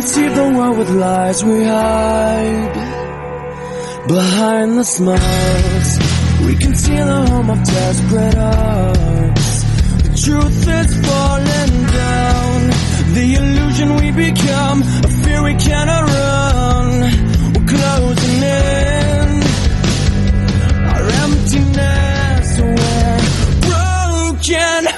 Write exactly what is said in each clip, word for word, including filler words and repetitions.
deceive the world with lies we hide behind the smiles. We conceal a home of desperate hearts. The truth is falling down. The illusion we become, a fear we cannot run. We're closing in. Our emptiness, we're broken.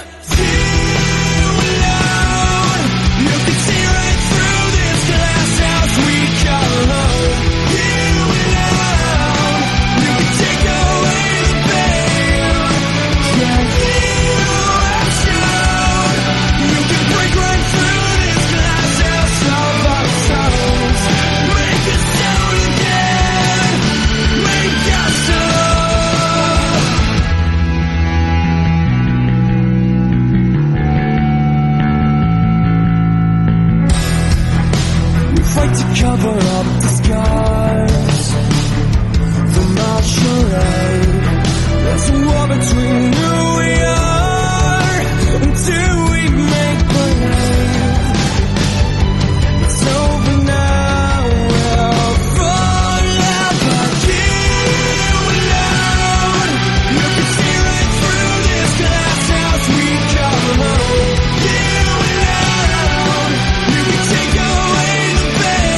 Cover up the scars from our charade. There's a war between who we are and do we make believe. It's over now, we'll fall apart. You alone, you can see right through this glass house we call home. You alone, you can take away the pain.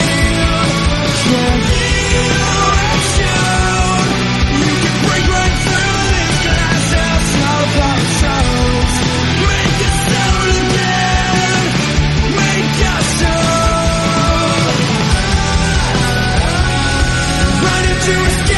Make us so. Run into